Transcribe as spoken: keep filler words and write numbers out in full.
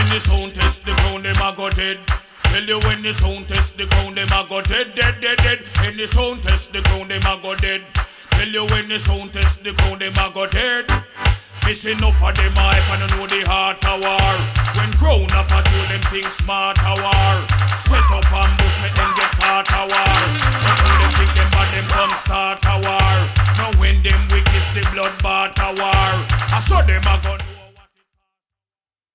when the sound test the ground, them a go dead. Tell you when the sound test the ground, them a go dead, dead, dead, dead. When the sound test the ground, them a go dead. Tell you when the sound test the ground, them a go dead. Miss enough of them hype and I know the heart of war. When grown up I told them things smart of war. Set up ambush, make them get caught of war. I told them think them bad, them come start a war. Now when them witness the bloodbath of war, I saw them a go